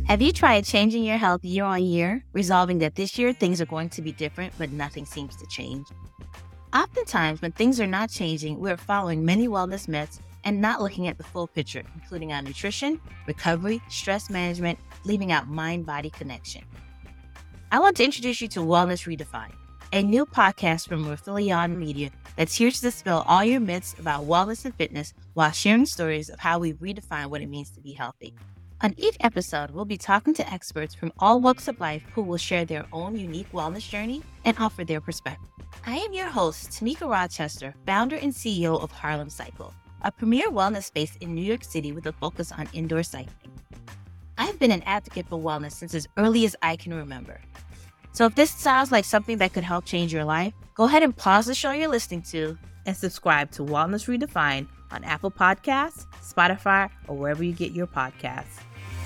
Have you tried changing your health year on year, resolving that this year things are going to be different, but nothing seems to change? Oftentimes, when things are not changing, we're following many wellness myths and not looking at the full picture, including our nutrition, recovery, stress management, leaving out mind-body connection. I want to introduce you to Wellness Redefined, a new podcast from Raphilion Media that's here to dispel all your myths about wellness and fitness while sharing stories of how we redefine what it means to be healthy. On each episode, we'll be talking to experts from all walks of life who will share their own unique wellness journey and offer their perspective. I am your host, Tamika Rochester, founder and CEO of Harlem Cycle, a premier wellness space in New York City with a focus on indoor cycling. I've been an advocate for wellness since as early as I can remember. So if this sounds like something that could help change your life, go ahead and pause the show you're listening to and subscribe to Wellness Redefined on Apple Podcasts, Spotify, or wherever you get your podcasts.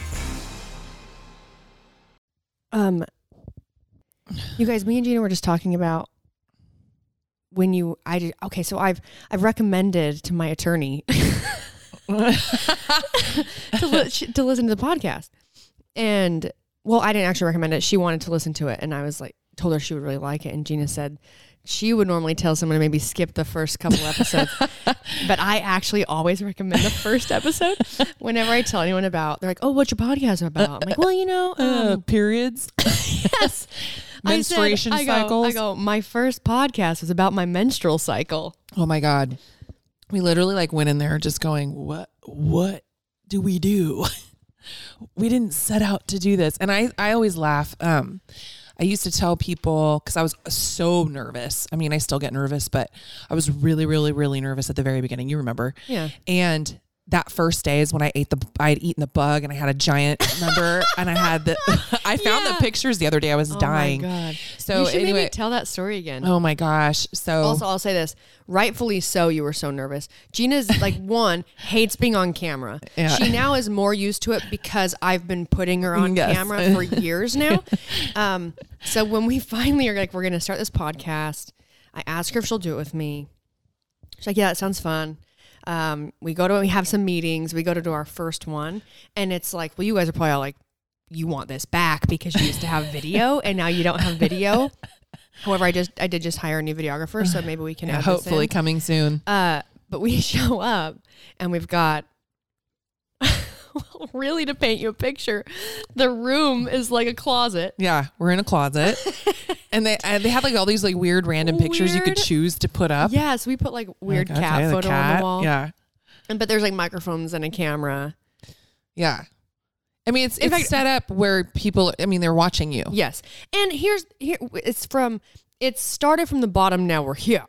You guys, me and Gina were just talking about so I've recommended to my attorney to listen to the podcast. And well, I didn't actually recommend it. She wanted to listen to it. And I was like, told her she would really like it. And Gina said she would normally tell someone to maybe skip the first couple episodes. But I actually always recommend the first episode. Whenever I tell anyone about, they're like, oh, what's your podcast about? I'm like, well, periods. Yes. Menstruation cycles. I go, my first podcast was about my menstrual cycle. Oh my God. We literally went in there just going, what do we do? We didn't set out to do this. And I always laugh. I used to tell people, because I was so nervous. I mean, I still get nervous, but I was really, really, really nervous at the very beginning. You remember? Yeah. And that first day is when I had eaten the bug and I had a giant number and I had I found the pictures the other day. I was dying. Oh my God. So you should anyway, maybe tell that story again. Oh my gosh. So also, I'll say this, rightfully so. You were so nervous. Gina's one, hates being on camera. Yeah. She now is more used to it because I've been putting her on camera for years now. So when we finally are like, we're going to start this podcast, I ask her if she'll do it with me. She's like, yeah, that sounds fun. We have some meetings, we go to do our first one, and it's like, well, you guys are probably all like, you want this back because you used to have video and now you don't have video. However, I did just hire a new videographer, so maybe we can add hopefully this in. Coming soon. But we show up and we've got really, to paint you a picture, the room is like a closet. Yeah, we're in a closet. And they have all these weird random pictures you could choose to put up. Yeah, so we put weird cat photo on the wall. Yeah. But there's microphones and a camera. Yeah. I mean, it's set up where people, they're watching you. Yes. And it started from the bottom, now we're here.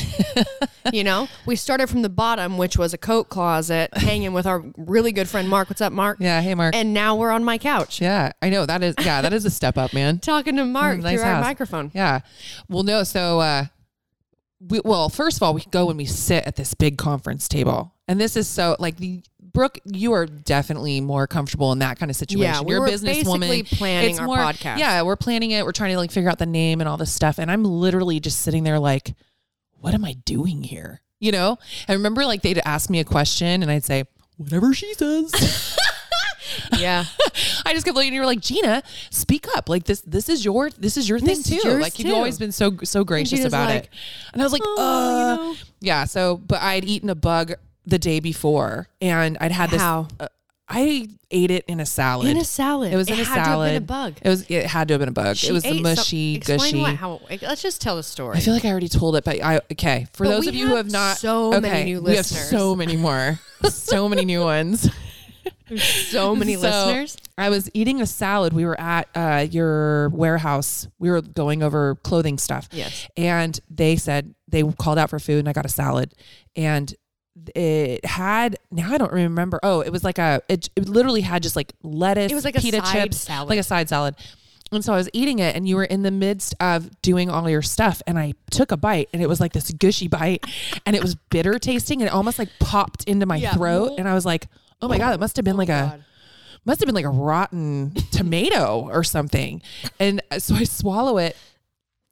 We started from the bottom, which was a coat closet, hanging with our really good friend Mark. What's up, Mark? Yeah, hey Mark. And now we're on my couch. Yeah, I know that is a step up, man. Talking to Mark nice through our house. microphone. Yeah. Well, no. So, first of all, we go and we sit at this big conference table, and this is so Brooke, you are definitely more comfortable in that kind of situation. Yeah, you're a businesswoman. Basically planning our podcast. Yeah, we're planning it. We're trying to figure out the name and all this stuff, and I'm literally just sitting there like, what am I doing here? I remember they'd ask me a question and I'd say, whatever she says. Yeah. I just kept looking and you were like, Gina, speak up. This is your thing too. You've always been so gracious about it. And I was like, yeah. So, but I'd eaten a bug the day before and I'd had this. How? I ate it in a salad. In a salad. It was in a salad. It had to have been a bug. It had to have been a bug. It was the mushy, gushy. Let's just tell the story. I feel like I already told it, but for those of you who have not, so many new listeners. We have so many more, so many new ones. So many listeners. I was eating a salad. We were at your warehouse. We were going over clothing stuff. Yes. And they called out for food and I got a salad and it had, now I don't remember. Oh, it was it literally had just lettuce, it was pita chips, salad. like a side salad. And so I was eating it and you were in the midst of doing all your stuff and I took a bite and it was this gushy bite and it was bitter tasting and it almost popped into my throat. And I was like, oh my God, it must have been a rotten tomato or something. And so I swallow it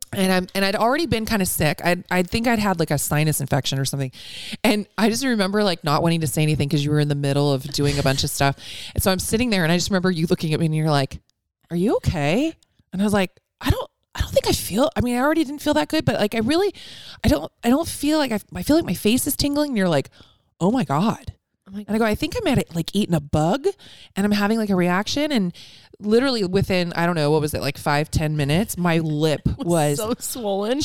And I'd already been kind of sick. I think I'd had like a sinus infection or something. And I just remember like not wanting to say anything because you were in the middle of doing a bunch of stuff. And so I'm sitting there and I just remember you looking at me and you're like, "Are you okay?" And I was like, I don't think I already didn't feel that good, but like I don't feel like I feel like my face is tingling. And you're like, "Oh my God." And I go, "I think I might have like eaten a bug and I'm having like a reaction." And literally within, I don't know, what was it, like 5-10 minutes, my lip was so swollen.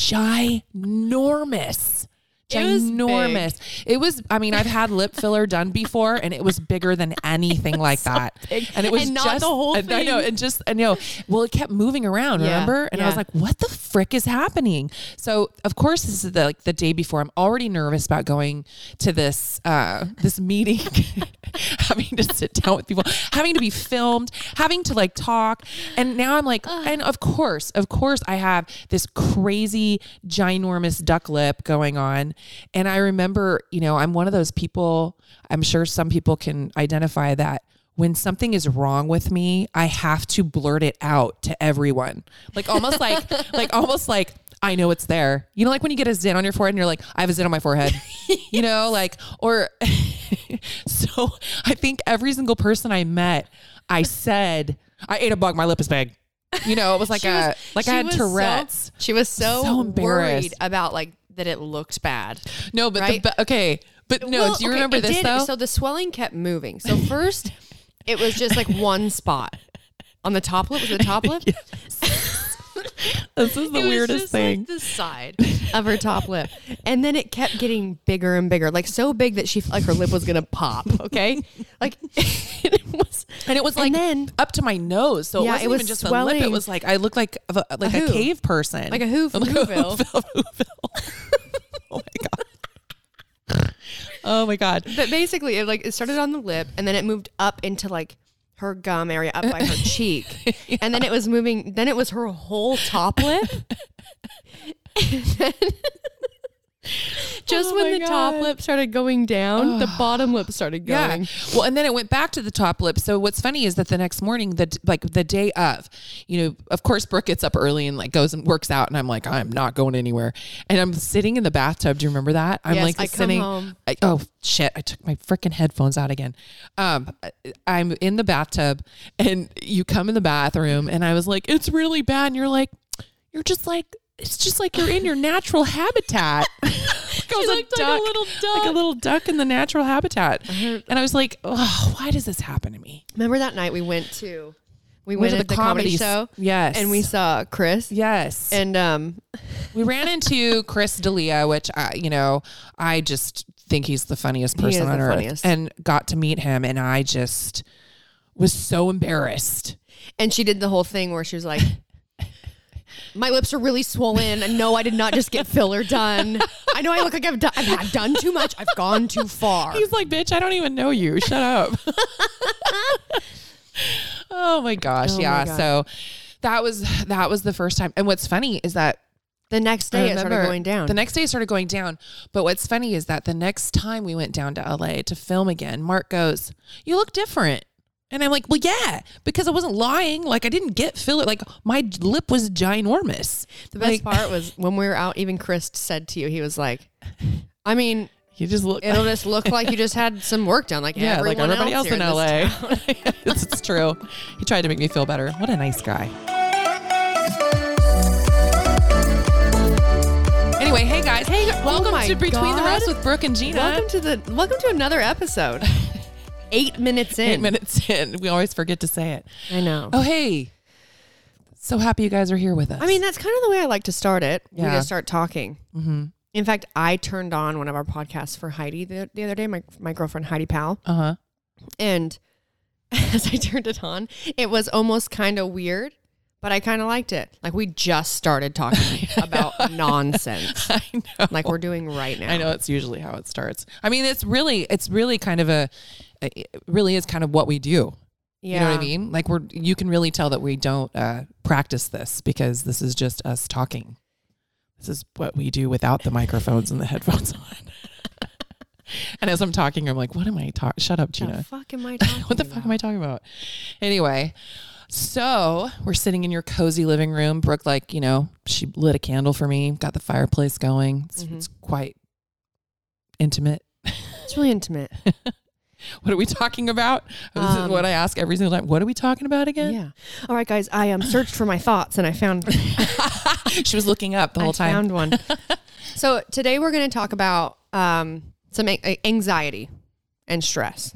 Ginormous. Ginormous. It was, I mean, I've had lip filler done before and it was bigger than anything like that. Big. And it was not just the whole thing. I know. Well, it kept moving around, remember? And I was like, what the frick is happening? So of course this is the day before. I'm already nervous about going to this meeting, having to sit down with people, having to be filmed, having to like talk. And now I'm like, and of course I have this crazy ginormous duck lip going on. And I remember, I'm one of those people, I'm sure some people can identify that when something is wrong with me, I have to blurt it out to everyone. Like almost like I know it's there. Like when you get a zit on your forehead and you're like, I have a zit on my forehead, or so I think every single person I met, I said, I ate a bug, my lip is big. It was like I had Tourette's. She was so embarrassed worried about like that it looked bad. No, but right? But do you remember this though? So the swelling kept moving. So first it was just like one spot on the top lip. Was it the top lip? Yes. This is the weirdest thing. Like the side of her top lip. And then it kept getting bigger and bigger, like so big that she felt like her lip was going to pop. Okay. Like it was like then, up to my nose. So it wasn't even just swelling. A lip. It was like, I looked like a cave person. Like a Whoville. Oh my God. Oh my God. But basically it started on the lip and then it moved up into like her gum area up by her cheek. Yeah. And then it was moving, then it was her whole top lip. And then when the top lip started going down, the bottom lip started going. Yeah. Well, and then it went back to the top lip. So what's funny is that the next morning, the day of, of course, Brooke gets up early and like goes and works out. And I'm like, I'm not going anywhere. And I'm sitting in the bathtub. Do you remember that? I'm sitting. Come home. Oh shit. I took my freaking headphones out again. I'm in the bathtub and you come in the bathroom and I was like, it's really bad. And you're like, it's just like you're in your natural habitat. She looked like a little duck. Like a little duck in the natural habitat. And I was like, oh, why does this happen to me? Remember that night we went to the comedy show? Yes. And we saw Chris? Yes. And we ran into Chris D'Elia, which, I just think he's the funniest person on earth. And got to meet him. And I just was so embarrassed. And she did the whole thing where she was like, my lips are really swollen. And no, I did not just get filler done. I know I look like I've done too much. I've gone too far. He's like, bitch, I don't even know you. Shut up. Oh my gosh. Oh yeah. My God. So that was the first time. And what's funny is that the next day it started going down. The next day it started going down. But what's funny is that the next time we went down to LA to film again, Mark goes, you look different. And I'm like, well, yeah, because I wasn't lying. Like I didn't get filler. Like my lip was ginormous. The best part was when we were out, even Chris said to you, he was like, I mean, you just look. It'll just look like you just had some work done. Like like everybody else in LA. It's true. He tried to make me feel better. What a nice guy. Anyway, hey guys. Hey, welcome to Between the Rows with Brooke and Gina. Welcome to another episode. 8 minutes in. 8 minutes in. We always forget to say it. I know. Oh, hey. So happy you guys are here with us. I mean, that's kind of the way I like to start it. Yeah. We just start talking. Mm-hmm. In fact, I turned on one of our podcasts for Heidi the other day, my girlfriend Heidi Powell. Uh-huh. And as I turned it on, it was almost kind of weird, but I kind of liked it. Like we just started talking about nonsense. I know. Like we're doing right now. I know it's usually how it starts. I mean, it's really kind of it really is kind of what we do. Yeah. You know what I mean? Like you can really tell that we don't practice this because this is just us talking. This is what we do without the microphones and the headphones on. And as I'm talking, I'm like, what am I talking? Shut up, Gina. What the fuck am I talking What the fuck am I talking about? Anyway, So we're sitting in your cozy living room. Brooke, like, you know, she lit a candle for me, got the fireplace going. It's quite intimate. It's really intimate. What are we talking about? This is what I ask every single time. What are we talking about again? Yeah. All right, guys. I searched for my thoughts and I found. She was looking up the whole time. I found one. So today we're going to talk about some anxiety and stress,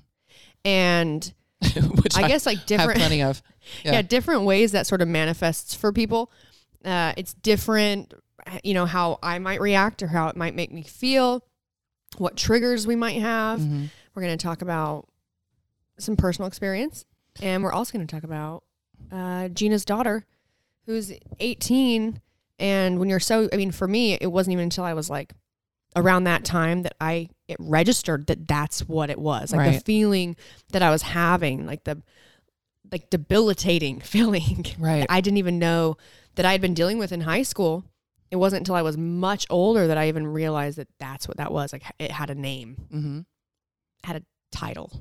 and Which I guess like different, have plenty of. Yeah, different ways that sort of manifests for people. It's different, you know, how I might react or how it might make me feel, what triggers we might have. We're going to talk about some personal experience, and we're also going to talk about Gina's daughter, who's 18. And when you're for me, it wasn't even until I was like around that time that it registered that that's what it was. Like the feeling that I was having, like the debilitating feeling. Right. I didn't even know that I had been dealing with in high school. It wasn't until I was much older that I even realized that that's what that was. Like it had a name, had a title.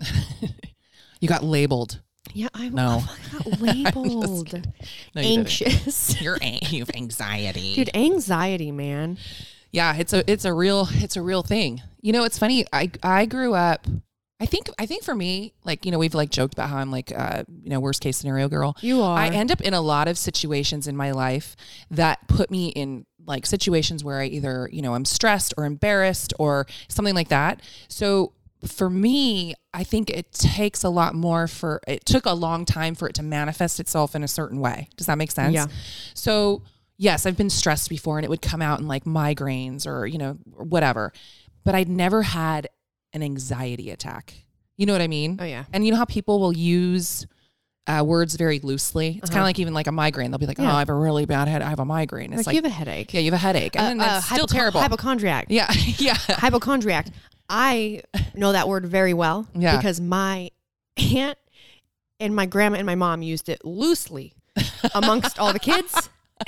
You got labeled. Yeah, I No. got labeled. No, anxious. You have anxiety. Dude, anxiety, man. Yeah, it's a real thing. You know, it's funny. I grew up. I think for me, like, you know, we've like joked about how I'm like, you know, worst case scenario girl. You are. I end up in a lot of situations in my life that put me in like situations where I either, you know, I'm stressed or embarrassed or something like that. So for me, I think it takes a lot more it took a long time for it to manifest itself in a certain way. Does that make sense? Yeah. So yes, I've been stressed before and it would come out in like migraines or, you know, whatever, but I'd never had an anxiety attack. You know what I mean? Oh yeah. And you know how people will use words very loosely? It's kind of like even like a migraine. They'll be like, oh, I have a really bad head. I have a migraine. It's like you have a headache. Yeah, you have a headache. And then it's still terrible. Hypochondriac. Yeah. Yeah. Hypochondriac. I know that word very well because my aunt and my grandma and my mom used it loosely amongst all the kids.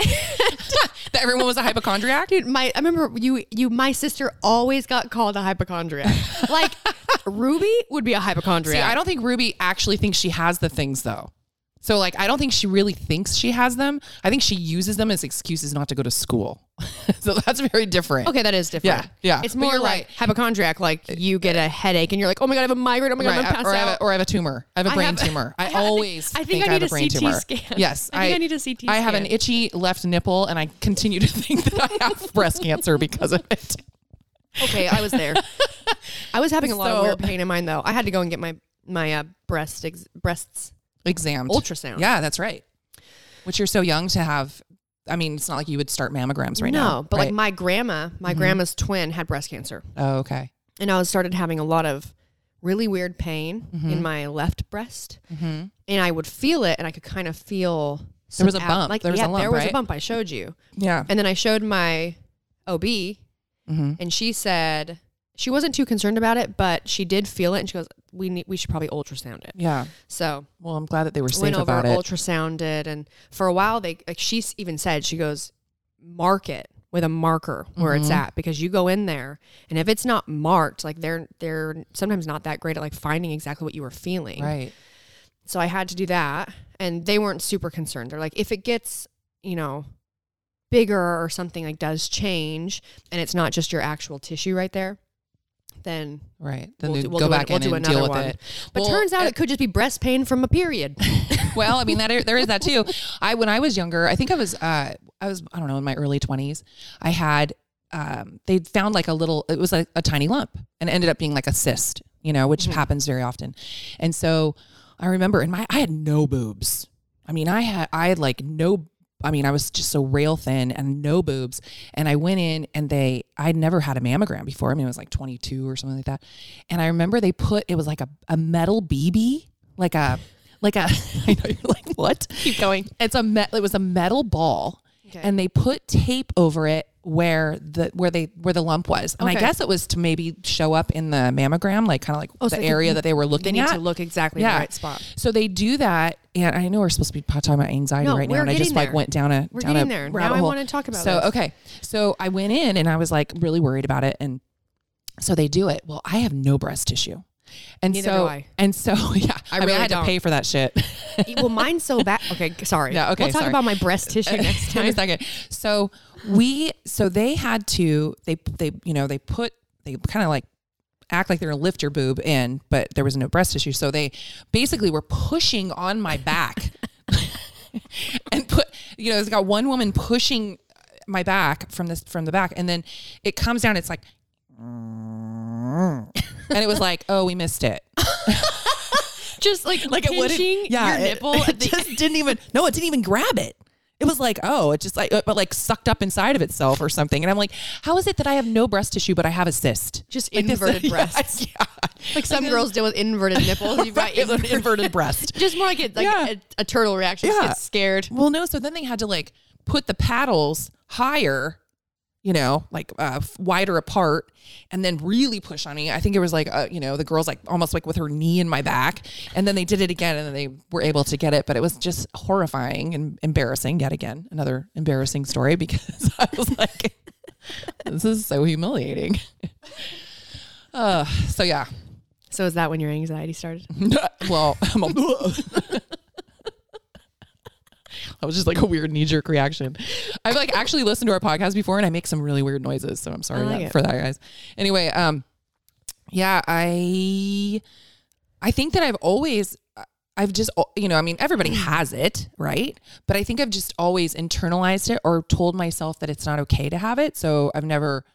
That everyone was a hypochondriac? Dude, I remember my sister always got called a hypochondriac. Like Ruby would be a hypochondriac. See, I don't think Ruby actually thinks she has the things though. So like, I don't think she really thinks she has them. I think she uses them as excuses not to go to school. So that's very different. Okay, that is different. Yeah. It's more like hypochondriac, like you get a headache and you're like, oh my God, I have a migraine. Oh my God, I'm gonna pass out. Or I have a tumor. I have a brain tumor. I always think I have a brain tumor. Scan. Yes. I think I need a CT scan. I have an itchy left nipple and I continue to think that I have breast cancer because of it. Okay, I was there. I was having a lot of weird pain in mine though. I had to go and get my breasts examined. Ultrasound. Yeah, that's right. Which you're so young to have. I mean, it's not like you would start mammograms right now. No, but like my grandma's twin had breast cancer. Oh, okay. And I started having a lot of really weird pain in my left breast. And I would feel it and I could kind of feel there was a bump. Like, there was a lump, there was right? a bump. I showed you. Yeah. And then I showed my OB and she said she wasn't too concerned about it, but she did feel it. And she goes, we should probably ultrasound it. Yeah. So, well, I'm glad that they were safe went over, about it. Ultrasounded, and for a while she even said, she goes, mark it with a marker where it's at, because you go in there and if it's not marked, like they're sometimes not that great at like finding exactly what you were feeling. Right. So I had to do that, and they weren't super concerned. They're like, if it gets, you know, bigger or something like does change and it's not just your actual tissue right there, then we'll go back in and deal with it. But turns out it could just be breast pain from a period. Well, I mean, there is that too. When I was younger, I think I was I don't know, in my early 20s, I had they found like it was like a tiny lump and it ended up being like a cyst, you know, which happens very often. And so I remember I had no boobs. I mean, I had like no. I mean, I was just so rail thin and no boobs. And I went in and I'd never had a mammogram before. I mean, it was like 22 or something like that. And I remember it was like a metal BB, like a, I know you're like, what? Keep going. It was a metal ball. Okay. And they put tape over it where the lump was. And I guess it was to maybe show up in the mammogram, like kind of like the area that they were looking at. They need to look exactly in the right spot. So they do that. And I know we're supposed to be talking about anxiety right now. And I just like went down a there. Now I want to talk about this. Okay. So I went in and I was like really worried about it. And so they do it. Well, I have no breast tissue. And Neither do I. And so, yeah, I mean, I had to pay for that shit. Well, mine's so bad. Okay, sorry. Yeah, okay, We'll talk sorry. about my breast tissue next time. In a second. So they had to, they kind of like act like they're gonna lift your boob in, but there was no breast tissue. So they basically were pushing on my back and it's got one woman pushing my back from the back, and then it comes down. It's like, and it was like, oh, we missed it. Just like it wouldn't, pinching your nipple. It just didn't even grab it. It was like, oh, it just but sucked up inside of itself or something. And I'm like, how is it that I have no breast tissue, but I have a cyst? Just like inverted breasts. Yeah. Like some girls deal with inverted nipples. You've got inverted breast. Just more like a turtle reaction. Just get scared. Well, no. So then they had to put the paddles higher, wider apart, and then really push on me. I think it was the girl's almost with her knee in my back, and then they did it again, and then they were able to get it, but it was just horrifying and embarrassing. Yet again, another embarrassing story, because I was like, this is so humiliating. So yeah. So is that when your anxiety started? Well, that was just a weird knee-jerk reaction. I've actually listened to our podcast before, and I make some really weird noises, so I'm sorry for that, guys. Anyway, yeah, I think that I've just, everybody has it, right? But I think I've just always internalized it or told myself that it's not okay to have it. So I've never,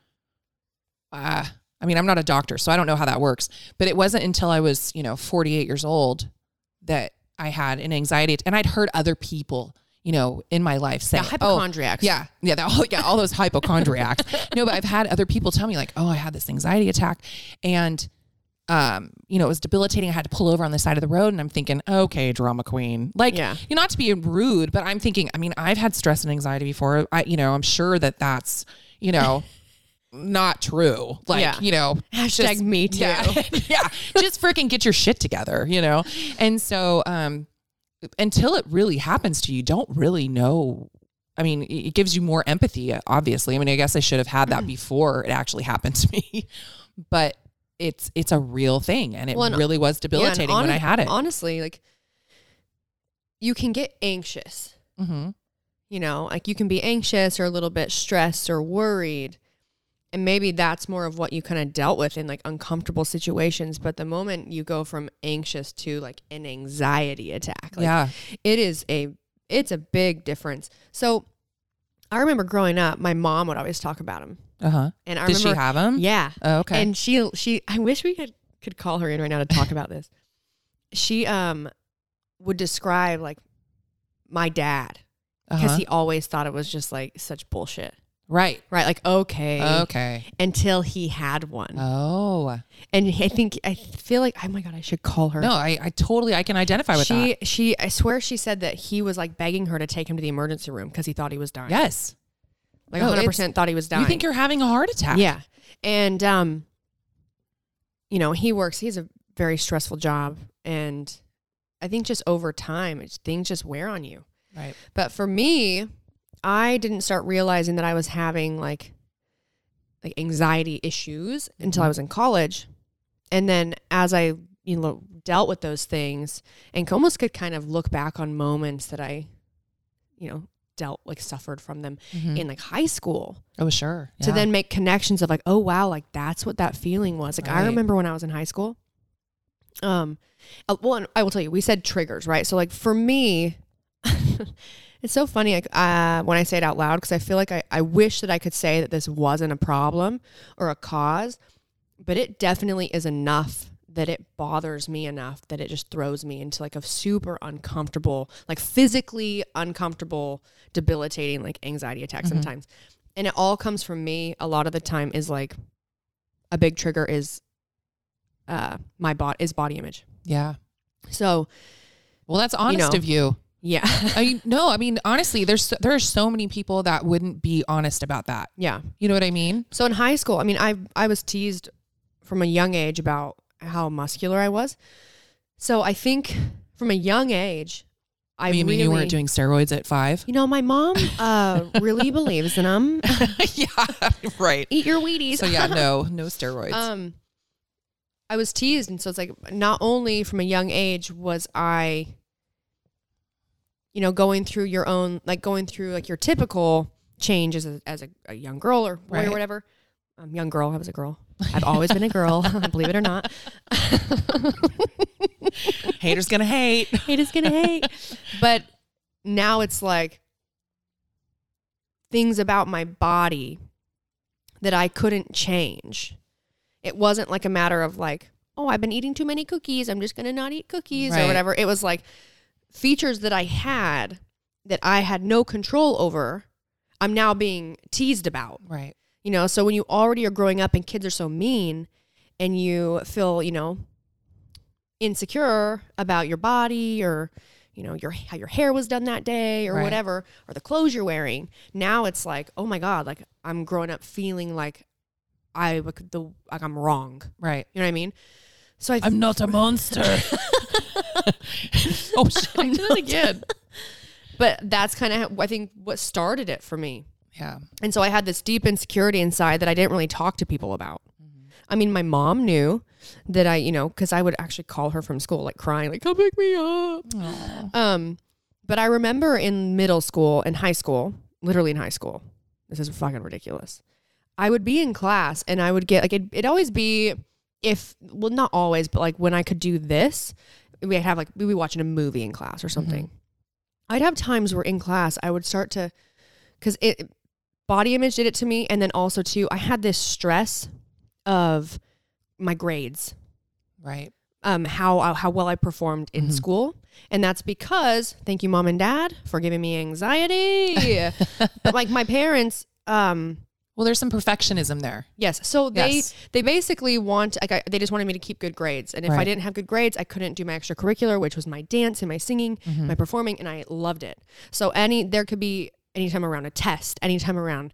I'm not a doctor, so I don't know how that works. But it wasn't until I was, 48 years old that I had an anxiety, and I'd heard other people, in my life say, hypochondriacs. All those hypochondriacs. No, but I've had other people tell me I had this anxiety attack, and, it was debilitating. I had to pull over on the side of the road, and I'm thinking, okay, drama queen. Not to be rude, but I'm thinking, I've had stress and anxiety before. I'm sure that that's, not true. Hashtag me too. Yeah, yeah. Just freaking get your shit together, And so, until it really happens to you, don't really know. It gives you more empathy, obviously. I guess I should have had that before it actually happened to me, but it's a real thing. And it really was debilitating when I had it. Honestly, you can get anxious, mm-hmm. You can be anxious or a little bit stressed or worried. And maybe that's more of what you kind of dealt with in uncomfortable situations. But the moment you go from anxious to an anxiety attack, it's a big difference. So I remember growing up, my mom would always talk about him. Uh-huh. And Did she have him? Yeah. Oh, okay. And she, I wish we could call her in right now to talk about this. She would describe my dad, because he always thought it was just such bullshit. Right. Okay. Until he had one. Oh. And I feel oh my God, I should call her. No, I can identify with that. I swear she said that he was begging her to take him to the emergency room because he thought he was dying. Yes. 100% thought he was dying. You think you're having a heart attack. Yeah. And, he's a very stressful job. And I think just over time, things just wear on you. Right. But for me, I didn't start realizing that I was having anxiety issues until I was in college. And then as I, dealt with those things and almost could kind of look back on moments that I, suffered from them in high school. Oh, sure. Yeah. To then make connections of oh, wow, that's what that feeling was. Right. I remember when I was in high school. Well, and I will tell you, we said triggers, right? So for me, it's so funny when I say it out loud, because I feel I wish that I could say that this wasn't a problem or a cause, but it definitely is enough that it bothers me enough that it just throws me into a super uncomfortable, physically uncomfortable, debilitating anxiety attack sometimes. And it all comes from me. A lot of the time is a big trigger is body image. Yeah. So, well, that's honest of you. Yeah. Honestly, there are so many people that wouldn't be honest about that. Yeah. You know what I mean? So in high school, I was teased from a young age about how muscular I was. So I think from a young age, you mean you weren't doing steroids at 5? My mom really believes in them. Yeah, right. Eat your Wheaties. So yeah, no steroids. I was teased, and so it's not only from a young age was I you know, going through your your typical change as a young girl or boy or whatever. Young girl, I was a girl. I've always been a girl, believe it or not. Haters gonna hate. Haters gonna hate. But now it's like things about my body that I couldn't change. It wasn't like a matter of like, oh, I've been eating too many cookies, I'm just gonna not eat cookies or whatever. It was like features that I had no control over, I'm now being teased about. Right. You know, so when you already are growing up and kids are so mean and you feel, you know, insecure about your body or, you know, how your hair was done that day or whatever, or the clothes you're wearing. Now it's like, oh my God, like I'm growing up feeling like I'm wrong. Right. You know what I mean? So I'm not a monster. Oh shit, I did it again. But that's kind of, I think, what started it for me. Yeah. And so I had this deep insecurity inside that I didn't really talk to people about. Mm-hmm. I mean, my mom knew that I, because I would actually call her from school, like crying, like, come pick me up. Aww. But I remember in middle school and high school, literally in high school, this is fucking ridiculous. I would be in class and I would get, like, it'd always be not always, but like when I could do this, we'd be watching a movie in class or something. Mm-hmm. I'd have times where in class I would start to, because body image did it to me. And then also too, I had this stress of my grades. Right. How well I performed in school. And that's because, thank you, Mom and Dad, for giving me anxiety. But like my parents, well, there's some perfectionism there. Yes. So they basically they just wanted me to keep good grades. And if I didn't have good grades, I couldn't do my extracurricular, which was my dance and my singing, my performing, and I loved it. So there could be anytime around a test, anytime around,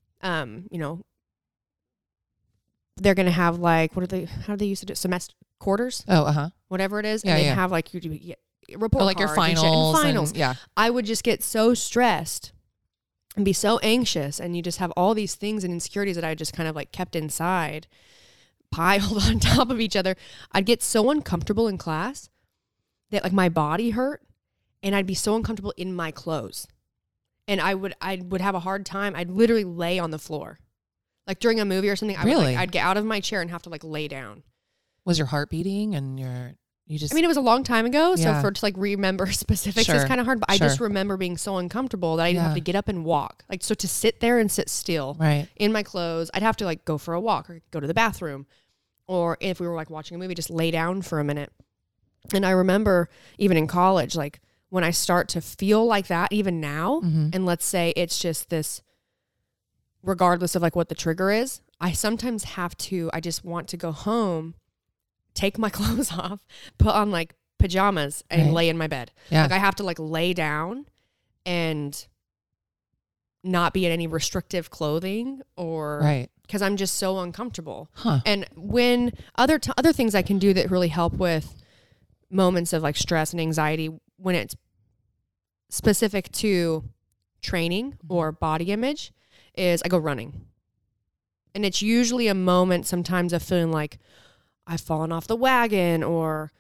they're going to have like, how do they used to do semester quarters? Oh, whatever it is. Yeah, and they'd have like report or like your finals. Yeah. I would just get so stressed and be so anxious, and you just have all these things and insecurities that I just kind of like kept inside, piled on top of each other. I'd get so uncomfortable in class that like my body hurt, and I'd be so uncomfortable in my clothes. And I would have a hard time. I'd literally lay on the floor. Like during a movie or something, I'd get out of my chair and have to like lay down. Was your heart beating and I mean, it was a long time ago, so to like remember specifics is kind of hard, but I just remember being so uncomfortable that I didn't have to get up and walk. Like, so to sit there and sit still in my clothes, I'd have to like go for a walk or go to the bathroom. Or if we were like watching a movie, just lay down for a minute. And I remember even in college, like when I start to feel like that, even now, and let's say it's just this, regardless of like what the trigger is, I sometimes I just want to go home, take my clothes off, put on like pajamas and lay in my bed. Yeah. Like I have to like lay down and not be in any restrictive clothing or because I'm just so uncomfortable. Huh. And when other things I can do that really help with moments of like stress and anxiety when it's specific to training or body image is I go running. And it's usually a moment sometimes of feeling like I've fallen off the wagon or,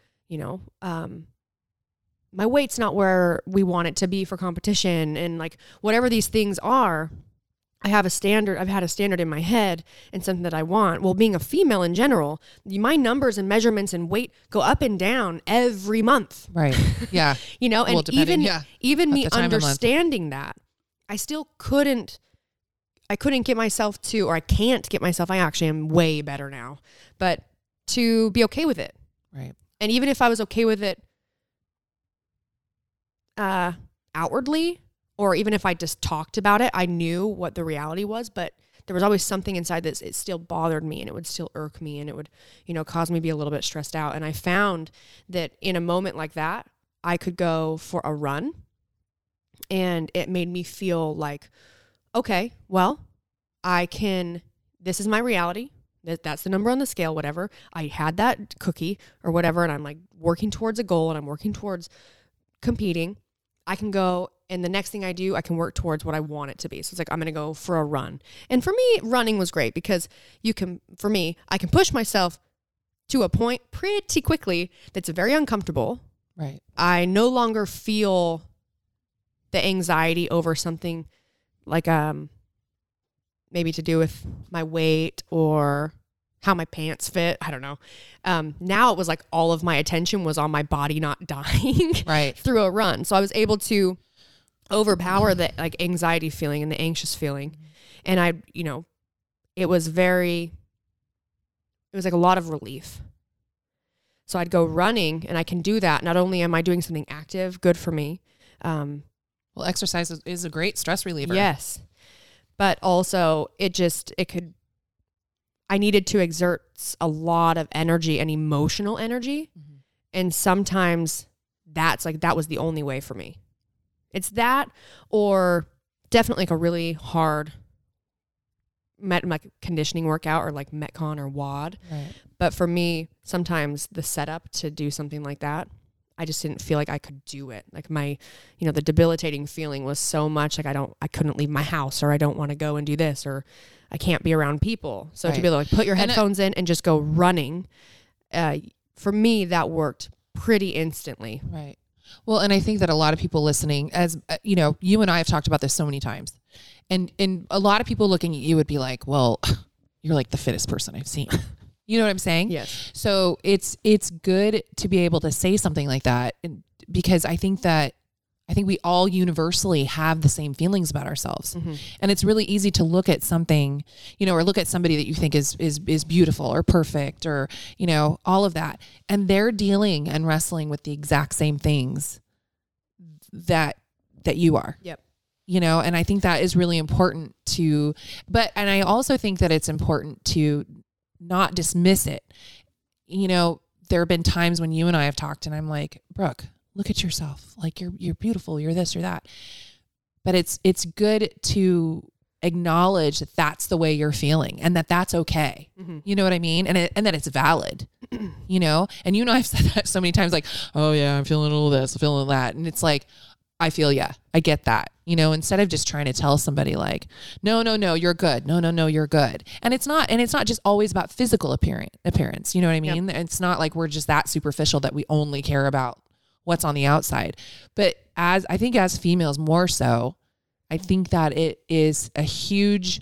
my weight's not where we want it to be for competition. And like whatever these things are, I have a standard. I've had a standard in my head and something that I want. Well, being a female in general, my numbers and measurements and weight go up and down every month. Right. Yeah. And even me understanding that, I still couldn't get myself to, or I can't get myself, I actually am way better now, but to be okay with it. Right. And even if I was okay with it outwardly, or even if I just talked about it, I knew what the reality was, but there was always something inside that it still bothered me and it would still irk me and it would, cause me to be a little bit stressed out. And I found that in a moment like that, I could go for a run and it made me feel like, okay, well, this is my reality. That's the number on the scale, whatever. I had that cookie or whatever, and I'm like working towards a goal and I'm working towards competing. I can go, and the next thing I do, I can work towards what I want it to be. So it's like, I'm going to go for a run. And for me, running was great because I can push myself to a point pretty quickly that's very uncomfortable. Right. I no longer feel the anxiety over something like maybe to do with my weight or how my pants fit. I don't know. Now it was like all of my attention was on my body not dying through a run. So I was able to overpower the like anxiety feeling and the anxious feeling. And I, you know, it was like a lot of relief. So I'd go running and I can do that. Not only am I doing something active, good for me. Well, exercise is a great stress reliever. Yes. But also I needed to exert a lot of energy and emotional energy. Mm-hmm. And sometimes that was the only way for me. It's that, or definitely like a really hard conditioning workout or like Metcon or WOD. Right. But for me, sometimes the setup to do something like that, I just didn't feel like I could do it. Like the debilitating feeling was so much like I couldn't leave my house, or I don't want to go and do this, or I can't be around people. So to be able to like put your headphones in and just go running, for me, that worked pretty instantly. Right. Well, and I think that a lot of people listening, as you know, you and I have talked about this so many times, and a lot of people looking at you would be like, well, you're like the fittest person I've seen. You know what I'm saying? Yes. So it's good to be able to say something like that, because I think we all universally have the same feelings about ourselves. Mm-hmm. And it's really easy to look at something, you know, or look at somebody that you think is beautiful or perfect, or, you know, all of that. And they're dealing and wrestling with the exact same things that you are. Yep. You know, and I think that is really important and I also think that it's important to not dismiss it. You know, there have been times when you and I have talked and I'm like, Brooke, look at yourself. Like you're beautiful. You're this or that. But it's good to acknowledge that that's the way you're feeling and that that's okay. Mm-hmm. You know what I mean? And that it's valid, you know? And you and I have said that so many times, like, oh yeah, I'm feeling a little this, I'm feeling that. And it's like, I feel, yeah, I get that, you know, instead of just trying to tell somebody like, no, you're good. No, you're good. And it's not just always about physical appearance. You know what I mean? Yep. It's not like we're just that superficial that we only care about what's on the outside. But as females more so, I think that it is a huge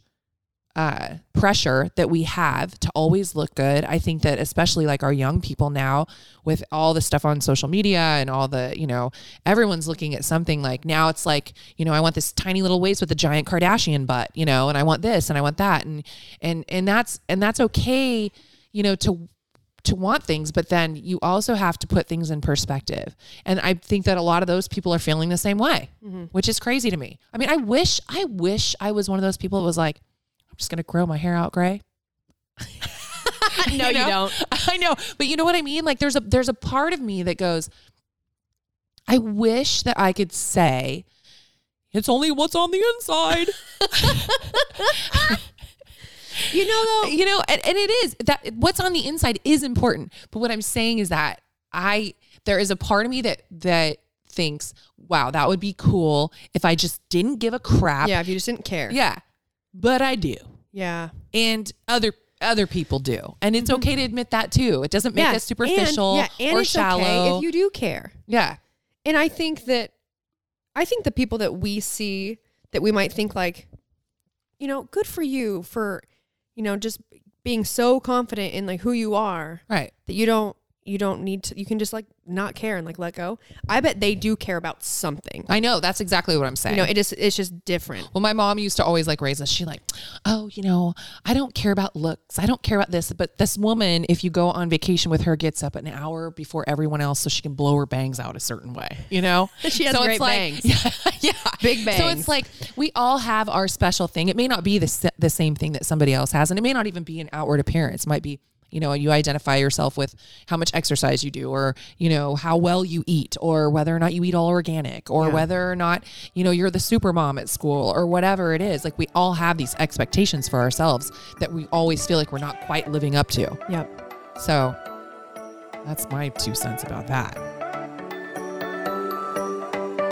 pressure that we have to always look good. I think that especially like our young people now, with all the stuff on social media and all the, you know, everyone's looking at something like, now it's like, you know, I want this tiny little waist with a giant Kardashian butt, you know, and I want this and I want that. And that's okay, you know, to want things, but then you also have to put things in perspective. And I think that a lot of those people are feeling the same way, mm-hmm. which is crazy to me. I mean, I wish I was one of those people that was like, I'm just going to grow my hair out gray. No, you don't. I know. But you know what I mean? Like there's a part of me that goes, I wish that I could say it's only what's on the inside. You know, though, you know, and it is that what's on the inside is important. But what I'm saying is that there is a part of me that thinks, wow, that would be cool if I just didn't give a crap. Yeah. If you just didn't care. Yeah. But I do. Yeah. And other people do. And it's okay to admit that too. It doesn't make us superficial and or it's shallow. Okay if you do care. Yeah. And I think the people that we see that we might think like, you know, good for you for, you know, just being so confident in like who you are. Right. That you don't need to, you can just like not care and like let go. I bet they do care about something. I know. That's exactly what I'm saying. You know, it's just different. Well, my mom used to always like raise us. She like, oh, you know, I don't care about looks. I don't care about this. But this woman, if you go on vacation with her, gets up an hour before everyone else so she can blow her bangs out a certain way, you know? She has great bangs. Yeah. Big bangs. So it's like, we all have our special thing. It may not be the same thing that somebody else has. And it may not even be an outward appearance. It might be, you know, you identify yourself with how much exercise you do, or, you know, how well you eat, or whether or not you eat all organic, or whether or not, you know, you're the super mom at school, or whatever it is. Like we all have these expectations for ourselves that we always feel like we're not quite living up to. Yep. So that's my 2 cents about that.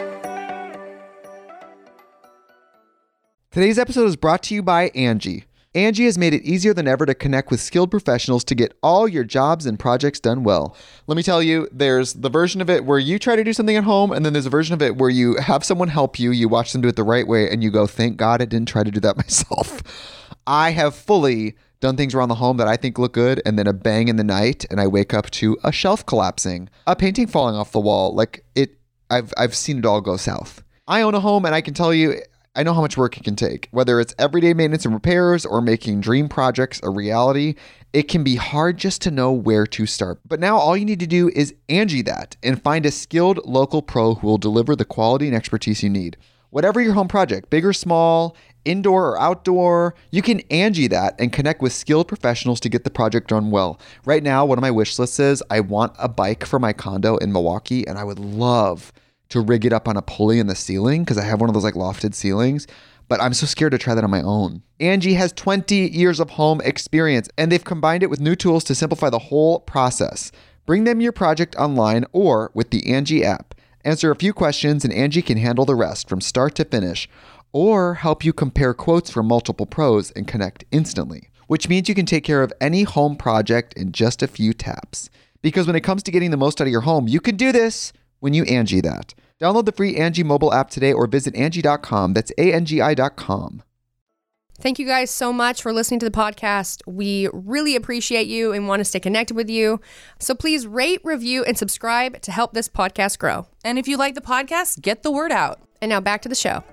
Today's episode is brought to you by Angie. Angie has made it easier than ever to connect with skilled professionals to get all your jobs and projects done well. Let me tell you, there's the version of it where you try to do something at home, and then there's a version of it where you have someone help you, you watch them do it the right way, and you go, thank God I didn't try to do that myself. I have fully done things around the home that I think look good, and then a bang in the night, and I wake up to a shelf collapsing, a painting falling off the wall. I've seen it all go south. I own a home, and I can tell you, I know how much work it can take. Whether it's everyday maintenance and repairs or making dream projects a reality, it can be hard just to know where to start. But now all you need to do is Angie that and find a skilled local pro who will deliver the quality and expertise you need. Whatever your home project, big or small, indoor or outdoor, you can Angie that and connect with skilled professionals to get the project done well. Right now, one of my wish lists is I want a bike for my condo in Milwaukee, and I would love to rig it up on a pulley in the ceiling because I have one of those like lofted ceilings, but I'm so scared to try that on my own. Angie has 20 years of home experience, and they've combined it with new tools to simplify the whole process. Bring them your project online or with the Angie app. Answer a few questions and Angie can handle the rest from start to finish, or help you compare quotes from multiple pros and connect instantly, which means you can take care of any home project in just a few taps. Because when it comes to getting the most out of your home, you can do this when you Angie that. Download the free Angie mobile app today or visit Angie.com. That's ANGI.com. Thank you guys so much for listening to the podcast. We really appreciate you and want to stay connected with you. So please rate, review, and subscribe to help this podcast grow. And if you like the podcast, get the word out. And now back to the show.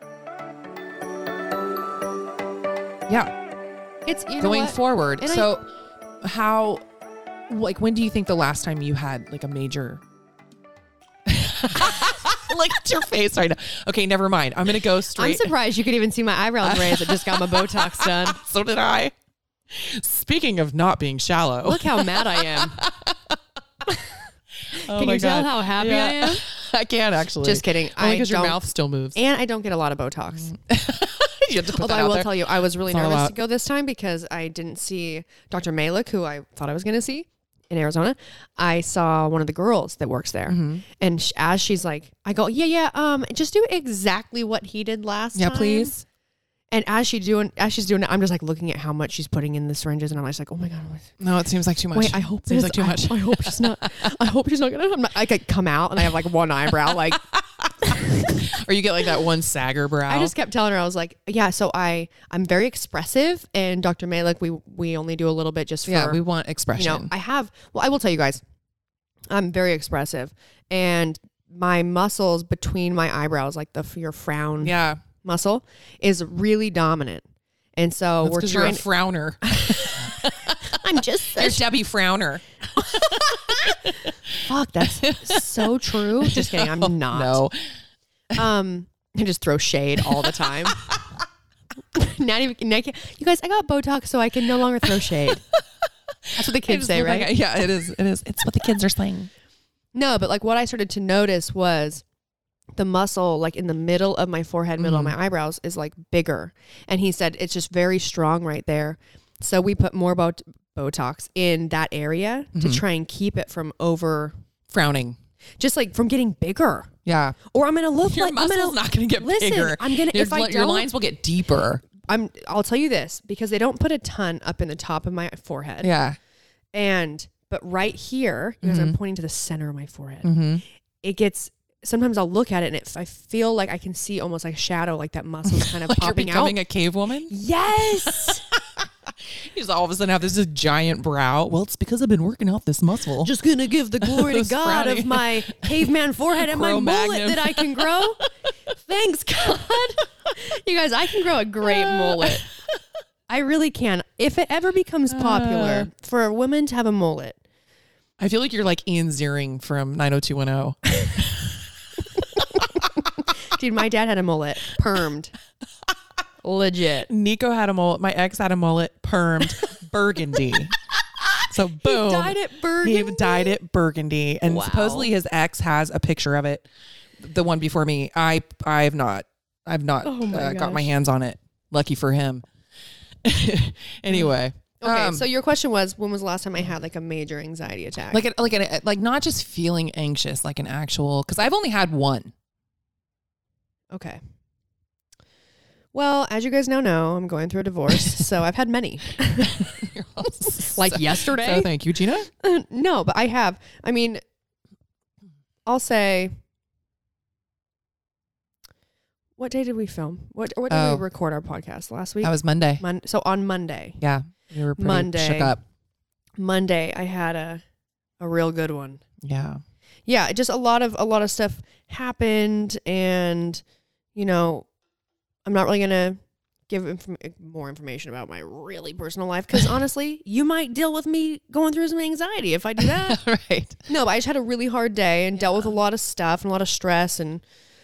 Yeah. It's Going forward. And So how, like, when do you think the last time you had like a major... Look at your face right now. Okay, never mind. I'm going to go straight. I'm surprised you could even see my eyebrows raised. I just got my Botox done. So did I. Speaking of not being shallow. Look how mad I am. Oh Can my you tell God. how happy Yeah. I am? I can actually. Just kidding. Only I because your don't- mouth still moves. And I don't get a lot of Botox. You have to put Although that I out will there. tell you, I was really It's all nervous out. to go this time because I didn't see Dr. Malik, who I thought I was going to see in Arizona. I saw one of the girls that works there. Mm-hmm. And as she's like, I go, just do exactly what he did last Yeah, time. please. And as she's doing it, I'm just like looking at how much she's putting in the syringes, and I'm just like, oh my God. No, it seems like too much. Wait, I hope seems this- like too much. I hope she's not. I hope she's not gonna. I could come out and I have like one eyebrow. Like Or you get like that one sagger brow. I just kept telling her, I was like, yeah. So I'm very expressive, and Dr. Malik, we only do a little bit just for we want expression. I will tell you guys, I'm very expressive, and my muscles between my eyebrows, like your frown muscle, is really dominant. And so That's we're 'cause trying. you're a frowner. I'm just You're Debbie Frowner. fuck. That's so true. Just kidding. I'm not. No. I just throw shade all the time. Not even. You guys, I got Botox so I can no longer throw shade. That's what the kids say, right? Yeah, it is. It is. It's what the kids are saying. No, but like what I started to notice was the muscle like in the middle of my forehead, middle of my eyebrows is like bigger. And he said it's just very strong right there. So we put more Botox in that area to try and keep it from Frowning. just like from getting bigger. Yeah. Or I'm going to look Your like muscle's not going to get listen, bigger. I'm going to, if I Your don't, lines will get deeper. I'll tell you this because they don't put a ton up in the top of my forehead. Yeah. But right here, because I'm pointing to the center of my forehead, it gets, sometimes I'll look at it and I feel like I can see almost like a shadow, like that muscle's kind of Like popping you're becoming out. a cave woman. Yes. You just all of a sudden have this giant brow. Well, it's because I've been working out this muscle. Just going to give the glory to Those God frowning. of my caveman forehead and my mullet Cro-Magnon. that I can grow. Thanks, God. You guys, I can grow a great mullet. I really can. If it ever becomes popular for a woman to have a mullet. I feel like you're like Ian Ziering from 90210. Dude, my dad had a mullet. Permed. Legit. Nico had a mullet. My ex had a mullet. Permed. Burgundy. So boom. He dyed it burgundy. He dyed it burgundy. And Wow. supposedly his ex has a picture of it. The one before me. I've not Oh my got my gosh. hands on it. Lucky for him. Anyway. Okay, so your question was, when was the last time I had like a major anxiety attack? Like not just feeling anxious, like an actual, because I've only had one. Okay. Well, as you guys now know, I'm going through a divorce, so I've had many. Like yesterday. So thank you, Gina. No, but I have. I mean, I'll say, what day did we film? What did we record our podcast last week? That was Monday. So on Monday. Yeah, you were pretty shook up. Monday, I had a real good one. Yeah. Yeah, just a lot of stuff happened, and you know, I'm not really gonna give more information about my really personal life because honestly, you might deal with me going through some anxiety if I do that. Right. No, but I just had a really hard day and dealt with a lot of stuff and a lot of stress, and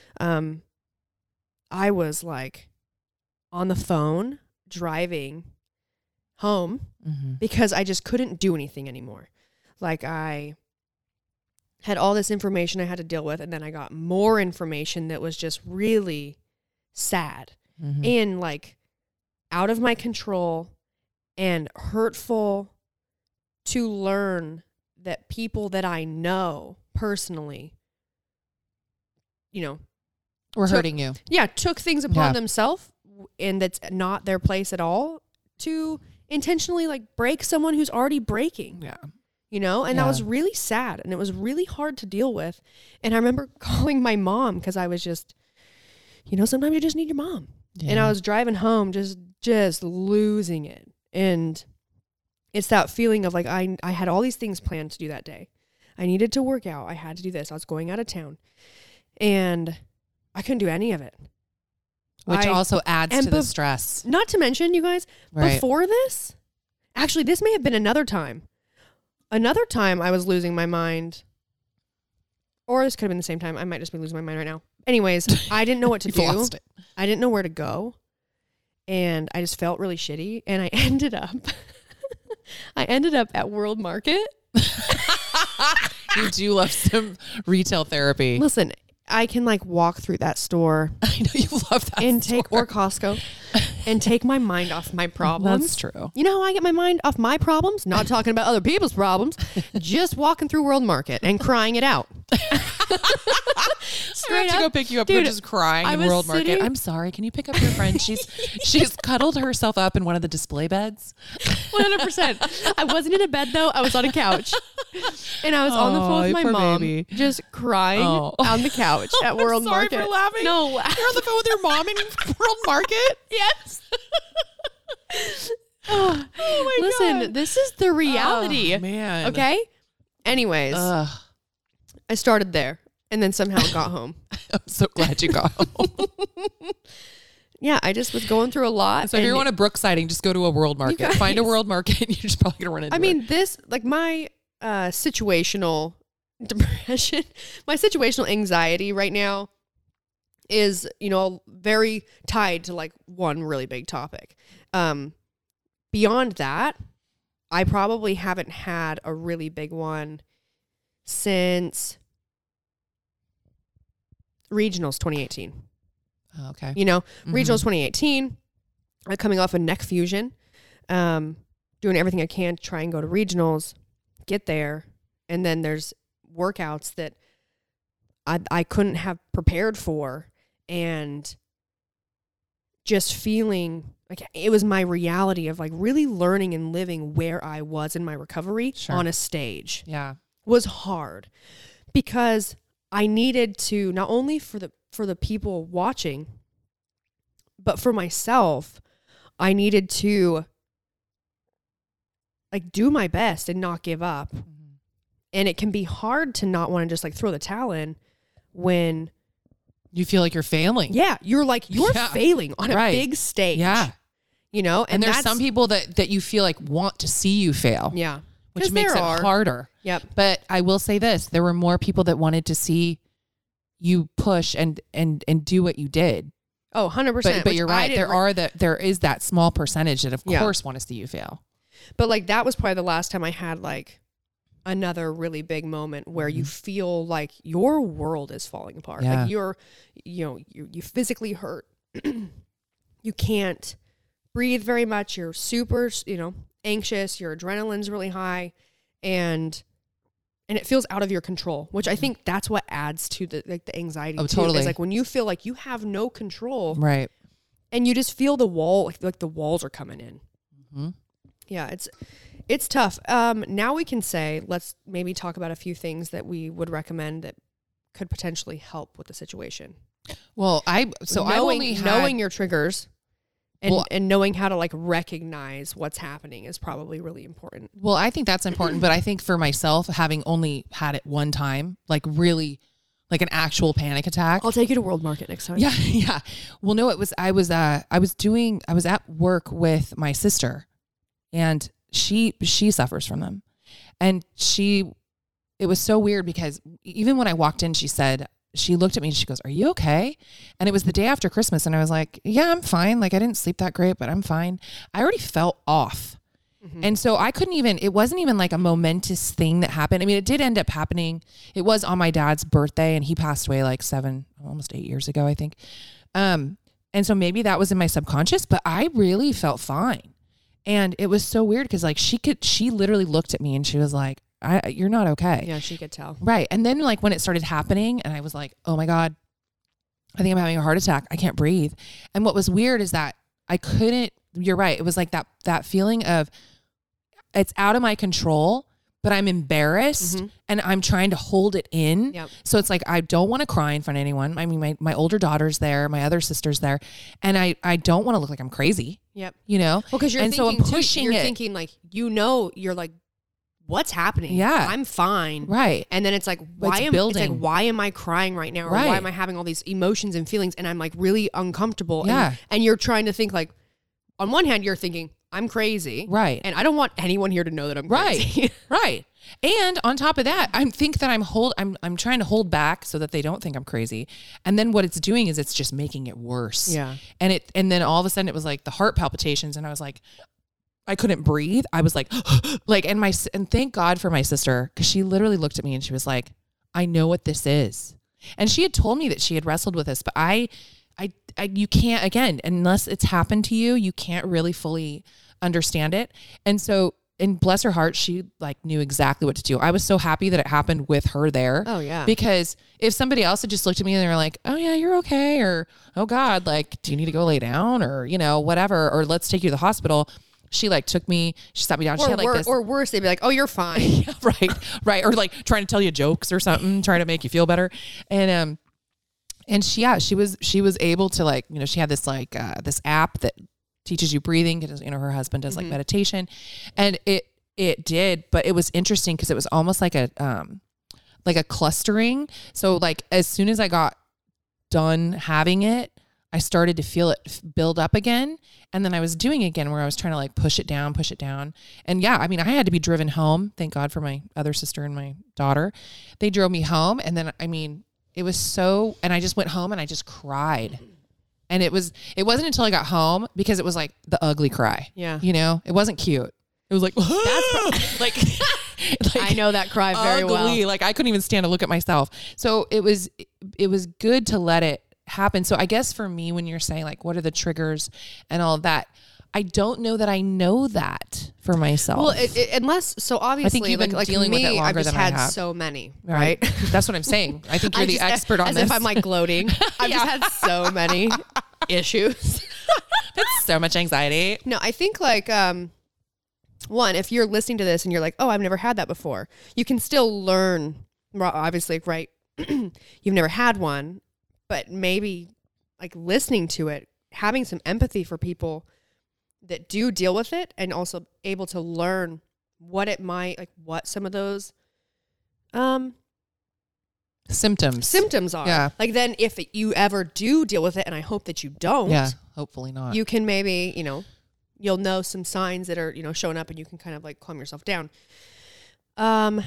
I was like on the phone driving home because I just couldn't do anything anymore. Like I had all this information I had to deal with, and then I got more information that was just really sad and like out of my control and hurtful to learn that people that I know personally, you know, we're hurting you. Yeah, took things upon themselves, and that's not their place at all to intentionally like break someone who's already breaking. Yeah. You know, and that was really sad, and it was really hard to deal with. And I remember calling my mom because I was just, you know, sometimes you just need your mom. Yeah. And I was driving home just losing it. And it's that feeling of like I had all these things planned to do that day. I needed to work out. I had to do this. I was going out of town. And I couldn't do any of it. Which also adds to the stress. Not to mention, you guys, before this, actually, this may have been another time. Another time I was losing my mind, or this could have been the same time. I might just be losing my mind right now. Anyways, I didn't know what to do. Lost it. I didn't know where to go. And I just felt really shitty. And I ended up at World Market. You do love some retail therapy. Listen, I can like walk through that store. I know you love that and store. Or Costco and take my mind off my problems. That's true. You know how I get my mind off my problems? Not talking about other people's problems. Just walking through World Market and crying it out. Straight I have to go pick you up. Dude, you're just crying in World Market. I'm sorry. Can you pick up your friend? She's cuddled herself up in one of the display beds. 100%. I wasn't in a bed though. I was on a couch. And I was on the phone with my mom, just crying on the couch at World Market. Sorry for laughing. No. You're on the phone with your mom in World Market? Yes. Oh my God. Listen, this is the reality. Oh, man. Okay? Anyways, I started there and then somehow got home. I'm so glad you got home. Yeah, I just was going through a lot. So if you're on a Brooksiding, just go to a World Market. Find a World Market and you're just probably going to run into it. I mean, this, like my situational depression, my situational anxiety right now is, you know, very tied to like one really big topic. Beyond that, I probably haven't had a really big one since Regionals 2018. Oh, okay. You know, Regionals 2018, I'm coming off a neck fusion, doing everything I can to try and go to Regionals, get there. And then there's workouts that I couldn't have prepared for, and just feeling like it was my reality of like really learning and living where I was in my recovery on a stage. Yeah. Was hard because I needed to, not only for the people watching, but for myself, I needed to like do my best and not give up. And it can be hard to not want to just like throw the towel in when you feel like you're failing. Yeah. You're failing on a big stage. Yeah. You know, and there's some people that you feel like want to see you fail. Yeah. Which makes it harder. Yep. But I will say this, there were more people that wanted to see you push and do what you did. Oh, 100%. But you're right. There is that small percentage that of course want to see you fail. But like that was probably the last time I had like another really big moment where you feel like your world is falling apart. Yeah. Like you physically hurt. You can't breathe very much. You're super, anxious. Your adrenaline's really high, and it feels out of your control, which I think that's what adds to the anxiety. Oh, totally. It's like when you feel like you have no control. Right. And you just feel the wall, like the walls are coming in. Mm-hmm. Yeah, it's tough. Now we can say, let's maybe talk about a few things that we would recommend that could potentially help with the situation. Well, knowing your triggers and knowing how to like recognize what's happening is probably really important. Well, I think that's important, but I think for myself, having only had it one time, like really like an actual panic attack. I'll take you to World Market next time. Yeah. Yeah. Well, no, I was at work with my sister, and she suffers from them. And it was so weird because even when I walked in, she looked at me and she goes, "Are you okay?" And it was the day after Christmas. And I was like, "Yeah, I'm fine. Like I didn't sleep that great, but I'm fine." I already felt off. Mm-hmm. And so it wasn't even like a momentous thing that happened. I mean, it did end up happening. It was on my dad's birthday, and he passed away like almost 8 years ago, I think. And so maybe that was in my subconscious, but I really felt fine. And it was so weird because like she literally looked at me and she was like, "You're not okay." Yeah, she could tell. Right. And then like when it started happening and I was like, "Oh my God, I think I'm having a heart attack. I can't breathe." And what was weird is that you're right. It was like that feeling of it's out of my control, but I'm embarrassed and I'm trying to hold it in. Yep. So it's like, I don't want to cry in front of anyone. I mean, my older daughter's there, my other sister's there, and I don't want to look like I'm crazy. Yep. You know? Well, because you're thinking like, you're like, what's happening? Yeah. I'm fine. Right. And then it's like, why am I crying right now? Or why am I having all these emotions and feelings? And I'm like really uncomfortable. Yeah. And you're trying to think like, on one hand, you're thinking, I'm crazy. Right. And I don't want anyone here to know that I'm crazy. Right. And on top of that, I'm trying to hold back so that they don't think I'm crazy. And then what it's doing is it's just making it worse. Yeah. And then all of a sudden it was like the heart palpitations, and I was like, I couldn't breathe. I was like, and thank God for my sister, because she literally looked at me and she was like, "I know what this is." And she had told me that she had wrestled with this, but you can't, again, unless it's happened to you, you can't really fully understand it. And so, and bless her heart, she like knew exactly what to do. I was so happy that it happened with her there. Oh yeah. Because if somebody else had just looked at me and they were like, "Oh yeah, you're okay," or "Oh God, like, do you need to go lay down?" or, whatever, or "Let's take you to the hospital." She like took me, she sat me down. She had like this. Or worse, they'd be like, "Oh, you're fine." Yeah, right. Or like trying to tell you jokes or something, trying to make you feel better. And she was able to like, she had this like, this app that teaches you breathing. Her husband does like meditation, and it did, but it was interesting because it was almost like a clustering. So like, as soon as I got done having it, I started to feel it build up again. And then I was doing it again where I was trying to like push it down. And yeah, I mean, I had to be driven home. Thank God for my other sister and my daughter. They drove me home. And then, I mean, it was and I just went home and I just cried. And it wasn't until I got home, because it was like the ugly cry. Yeah. It wasn't cute. It was like, like I know that cry very ugly. well. Like I couldn't even stand to look at myself. So it was good to let it happen. So I guess for me, when you're saying like, what are the triggers and all that, I don't know that I know that for myself. Well, unless, so obviously, I think you've been like dealing me, with it longer I've just than had I have. so many, right? That's what I'm saying. I think you're the expert on as this. As if I'm like gloating. I've just had so many issues. That's so much anxiety. No, I think like, one, if you're listening to this and you're like, "Oh, I've never had that before," you can still learn, obviously, right? You've never had one, but maybe like listening to it, having some empathy for people that do deal with it, and also able to learn what some of those symptoms are. Yeah. Like then if you ever do deal with it, and I hope that you don't. Yeah, hopefully not. You can maybe, you'll know some signs that are, showing up, and you can kind of like calm yourself down. And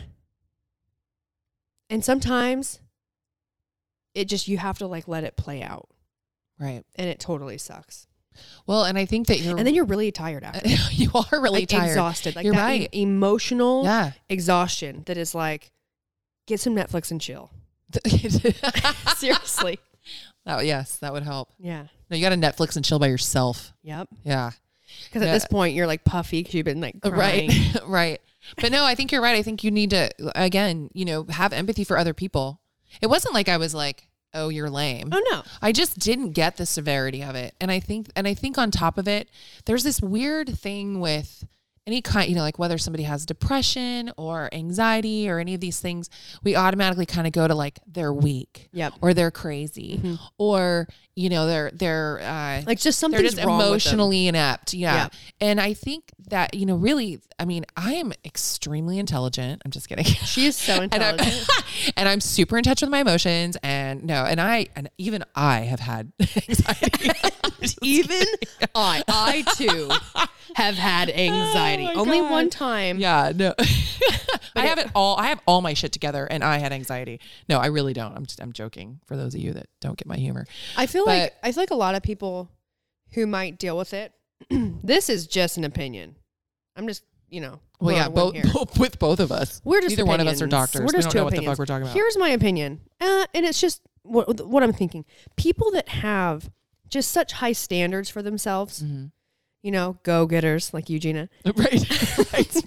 sometimes you have to like let it play out. Right. And it totally sucks. Well, and I think that and then you're really tired after. You are really like tired. Exhausted. Like you're that right. Emotional exhaustion that is like, get some Netflix and chill. Seriously. Oh, yes, that would help. Yeah. No, you got to Netflix and chill by yourself. Yep. Yeah. Because at this point, you're like puffy because you've been like crying. Right. Right. But no, I think you're right. I think you need to, again, have empathy for other people. It wasn't like I was like oh, you're lame. Oh no. I just didn't get the severity of it. And I think on top of it, there's this weird thing with any kind, like whether somebody has depression or anxiety or any of these things, we automatically kind of go to like they're weak, or they're crazy, or they're like just something's they're just wrong emotionally inept. Yeah. And I think that really, I mean, I am extremely intelligent. I'm just kidding. She is so intelligent, and I'm super in touch with my emotions. And even I have had anxiety. even I too have had anxiety. Only one time. Yeah, no. I have all my shit together, and I had anxiety. No, I really don't. I'm joking for those of you that don't get my humor. I feel like a lot of people who might deal with it. This is just an opinion. I'm just, Well, yeah, with both of us. We're just neither one of us are doctors. We're just we don't know what the fuck we're talking about. Here's my opinion, and it's just what I'm thinking. People that have just such high standards for themselves. Mm-hmm. Go-getters like you, Gina. Right.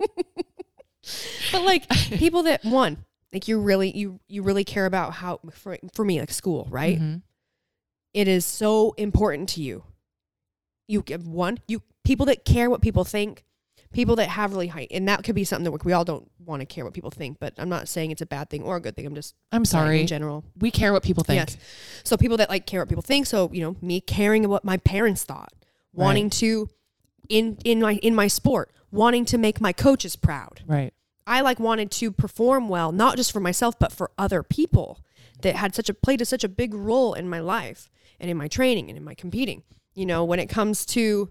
But like people that you really care about how, for me, like school, right? Mm-hmm. It is so important to you. You give people that care what people think, people that have really high, and that could be something that we all don't want to care what people think, but I'm not saying it's a bad thing or a good thing. I'm sorry. In general. We care what people think. Yes. So people that like care what people think. So, me caring about what my parents thought. Wanting to, in my sport, wanting to make my coaches proud. Right. I wanted to perform well, not just for myself, but for other people that had played such a big role in my life and in my training and in my competing. When it comes to,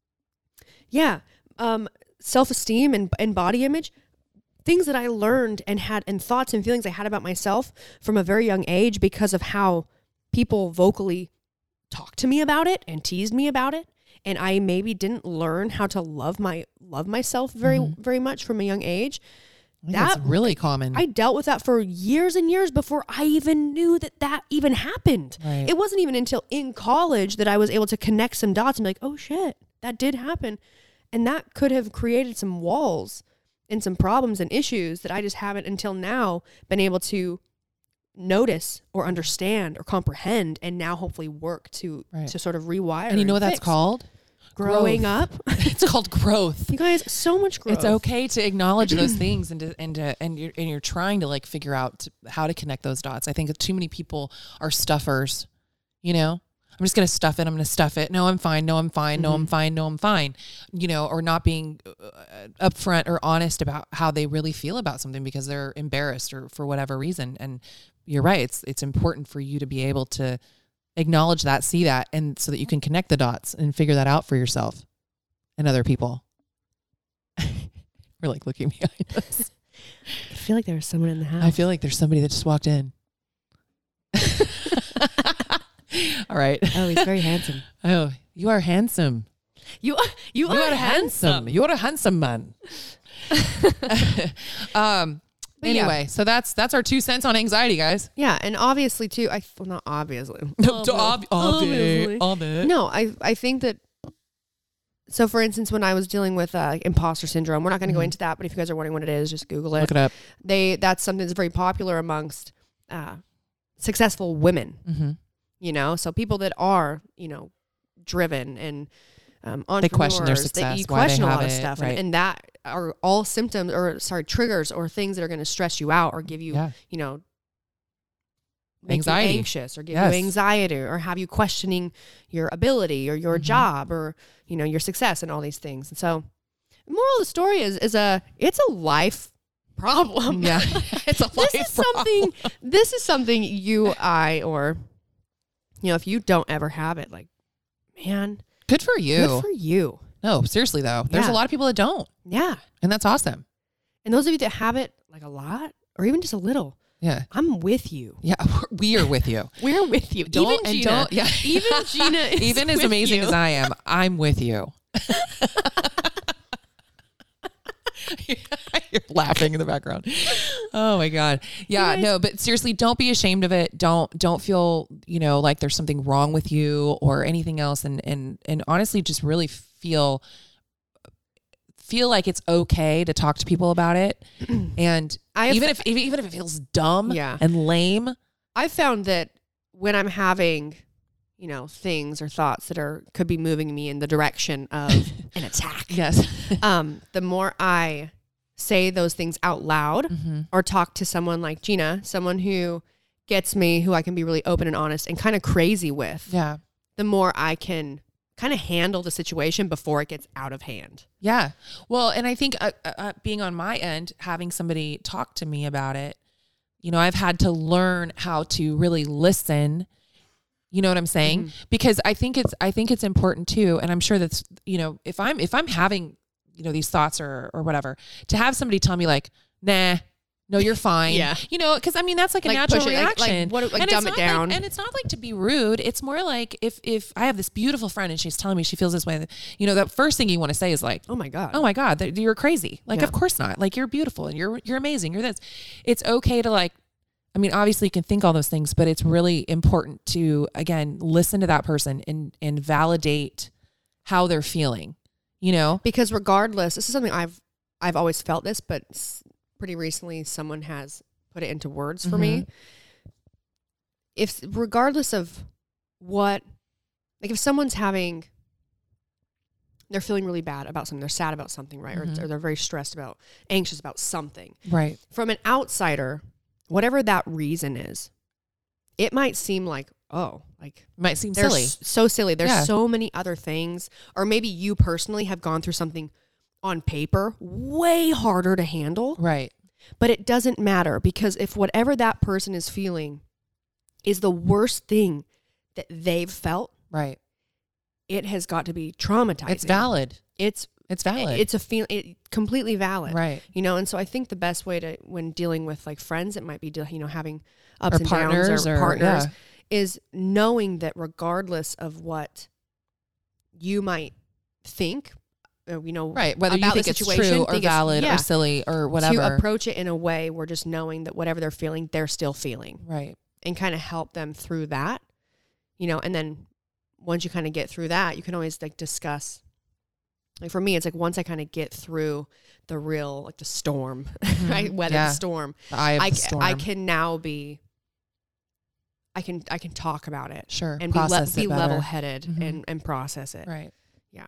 self-esteem and body image, things that I learned and thoughts and feelings I had about myself from a very young age because of how people vocally talked to me about it and teased me about it. And I maybe didn't learn how to love myself very, very much from a young age. That's really common. I dealt with that for years and years before I even knew that even happened. Right. It wasn't even until in college that I was able to connect some dots and be like, oh shit, that did happen. And that could have created some walls and some problems and issues that I just haven't until now been able to notice or understand or comprehend, and now hopefully work to sort of rewire. And you know what that's called? Growing up. It's called growth. You guys, so much growth. It's okay to acknowledge those things and you're trying to figure out how to connect those dots. I think too many people are stuffers. I'm just going to stuff it. I'm going to stuff it. No, I'm fine. No, I'm fine. No, I'm fine. No, I'm fine. Or not being upfront or honest about how they really feel about something because they're embarrassed or for whatever reason. And you're right. It's important for you to be able to acknowledge that, see that, and so that you can connect the dots and figure that out for yourself and other people. We're looking behind us. I feel like there was someone in the house. I feel like there's somebody that just walked in. All right. Oh, he's very handsome. Oh, you are handsome. You are handsome. You're a handsome man. Anyway, so that's our 2 cents on anxiety, guys. Yeah, and obviously too, not obviously. Obviously. No, I think that. So, for instance, when I was dealing with imposter syndrome, we're not going to go into that, but if you guys are wondering what it is, just Google it. Look it up. That's something that's very popular amongst successful women. Mm-hmm. So people that are driven and entrepreneurs, they question their success, you question why they a lot have of it, stuff, right. and that are all symptoms triggers or things that are going to stress you out or give you, make anxiety, you anxious or give you anxiety or have you questioning your ability or your job or your success and all these things. And so, the moral of the story is it's a life problem. Yeah, it's a life problem. This is something I or if you don't ever have it, man. Good for you. Good for you. No, seriously though. There's a lot of people that don't. Yeah. And that's awesome. And those of you that have it a lot or even just a little. Yeah. I'm with you. Yeah. We are with you. We're with you. Even Gina. Even Gina is even as amazing as I am, I'm with you. You're laughing in the background. Oh my God. Yeah, no, but seriously, don't be ashamed of it. Don't feel, like there's something wrong with you or anything else. And honestly, just really feel like it's okay to talk to people about it. And even if it feels dumb and lame. I found that when I'm having, things or thoughts that could be moving me in the direction of an attack. Yes. The more I say those things out loud or talk to someone like Gina, someone who gets me, who I can be really open and honest and kind of crazy with, the more I can kind of handle the situation before it gets out of hand. Yeah. Well, and I think being on my end, having somebody talk to me about it, I've had to learn how to really listen. You know what I'm saying? Because I think it's important too. And I'm sure that's, if I'm having, these thoughts or whatever, to have somebody tell me like, nah, no, you're fine. Yeah. because I mean, that's like a natural reaction. Like dumb it down. And it's not like to be rude. It's more like if I have this beautiful friend and she's telling me she feels this way, the first thing you want to say is like, oh my God, you're crazy. Like, of course not. Like, you're beautiful and you're amazing. You're this. It's okay to like, I mean, obviously you can think all those things, but it's really important to, again, listen to that person and validate how they're feeling, Because regardless, this is something I've always felt this, but pretty recently someone has put it into words for me. If regardless of what, like if someone's they're feeling really bad about something, they're sad about something, right? Or they're very anxious about something. Right. From an outsider, whatever that reason is, it might seem like, it might seem silly. So silly. There's so many other things, or maybe you personally have gone through something on paper way harder to handle. Right. But it doesn't matter, because if whatever that person is feeling is the worst thing that they've felt, right, it has got to be traumatizing. It's valid. It's valid. It's completely valid. Right. And so I think the best way to, when dealing with like friends, it might be, having ups or and partners downs or partners, yeah. is knowing that regardless of what you might think, right, whether about you think it's true or valid or silly or whatever, to approach it in a way where just knowing that whatever they're feeling, they're still feeling. Right. And kind of help them through that, and then once you kind of get through that, you can always like discuss. Like for me, it's like once I kind of get through the real, like the storm, right? Weather the storm. The eye of the storm. I can now be, I can talk about it. Sure. And be level-headed and process it. Right. Yeah.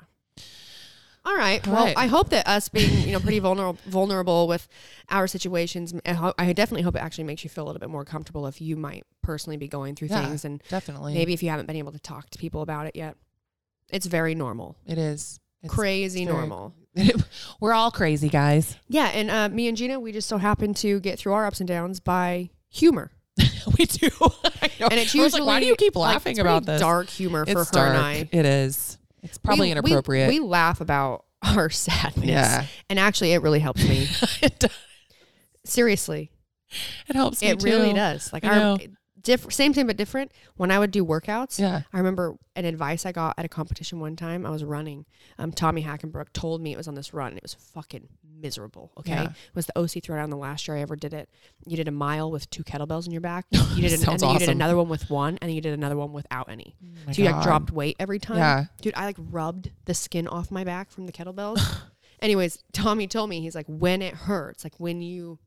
All right. Well, I hope that us being, pretty vulnerable with our situations, I definitely hope it actually makes you feel a little bit more comfortable if you might personally be going through things. And definitely. Maybe if you haven't been able to talk to people about it yet. It's very normal. It is. It's crazy normal. We're all crazy, guys. Yeah. And me and Gina, we just so happen to get through our ups and downs by humor. We do. And it's usually, why do you keep laughing about this? Dark humor for her and I. It is. It's probably inappropriate. We laugh about our sadness. Yeah. And actually, it really helps me. It does. Seriously. It helps me too. It really does. Like same thing, but different. When I would do workouts, I remember an advice I got at a competition one time. I was running. Tommy Hackenbrook told me it was on this run. It was fucking miserable. Okay. Yeah. It was the OC Throwdown the last year I ever did it. You did a mile with 2 kettlebells in your back. You did Sounds awesome. You did another one with 1, and then you did another one without any. So you like dropped weight every time. Yeah. Dude, I like rubbed the skin off my back from the kettlebells. Anyways, Tommy told me, he's like, when it hurts, like when you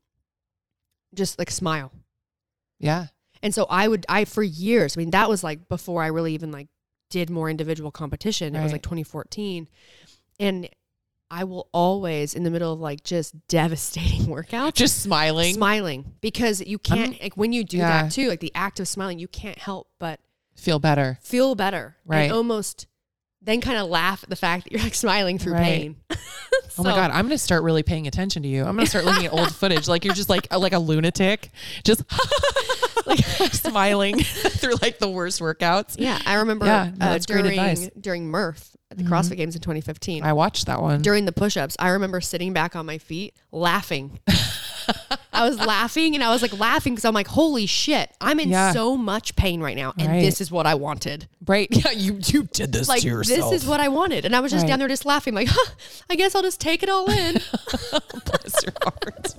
just like smile. Yeah. And so I for years, I mean, that was like before I really even like did more individual competition. It was like 2014. And I will always, in the middle of like just devastating workouts, just smiling because you can't, like when you do that too, like the act of smiling, you can't help but feel better. Right. And almost then kind of laugh at the fact that you're like smiling through pain. Oh my God, I'm going to start really paying attention to you. I'm going to start looking at old footage. Like you're just like a lunatic, just like smiling through like the worst workouts. Yeah. I remember during Murph at the CrossFit Games in 2015. I watched that one. During the push-ups, I remember sitting back on my feet laughing. I was laughing and I was like laughing because I'm like, holy shit, I'm in so much pain right now. And this is what I wanted. Right. Yeah. You did this to yourself. This is what I wanted. And I was just down there just laughing like, I guess I'll just take it all in. Bless your heart.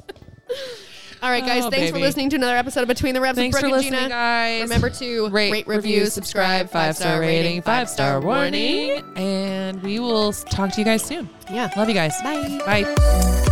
All right, guys. Thanks for listening to another episode of Between the Reps with Brooke and Gina. Guys. Remember to rate, review, subscribe, 5-star rating, 5-star warning. And we will talk to you guys soon. Yeah. Love you guys. Bye. Bye.